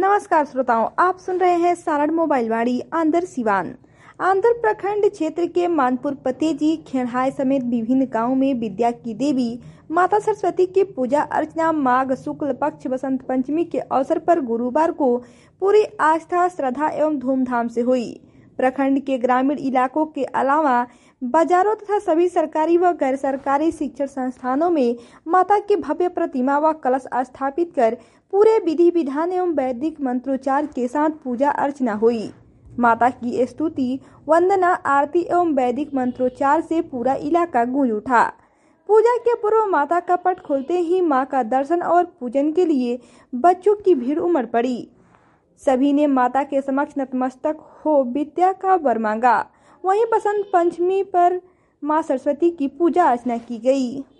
नमस्कार श्रोताओं, आप सुन रहे हैं सारण मोबाइल वाणी आंध्र सिवान। आंध्र प्रखंड क्षेत्र के मानपुर पतेजी खेड़ाई समेत विभिन्न गांवों में विद्या की देवी माता सरस्वती की पूजा अर्चना माघ शुक्ल पक्ष बसंत पंचमी के अवसर पर गुरुवार को पूरी आस्था श्रद्धा एवं धूमधाम से हुई। प्रखंड के ग्रामीण इलाकों के अलावा बाजारों तथा सभी सरकारी व गैर सरकारी शिक्षण संस्थानों में माता की भव्य प्रतिमा व कलश स्थापित कर पूरे विधि विधान एवं वैदिक मंत्रोच्चार के साथ पूजा अर्चना हुई। माता की स्तुति, वंदना, आरती एवं वैदिक मंत्रोच्चार से पूरा इलाका गूंज उठा। पूजा के पूर्व माता का पट खोलते ही मां का दर्शन और पूजन के लिए बच्चों की भीड़ उमड़ पड़ी। सभी ने माता के समक्ष नतमस्तक हो विद्या का वर मांगा। वहीं बसंत पंचमी पर मां सरस्वती की पूजा अर्चना की गई।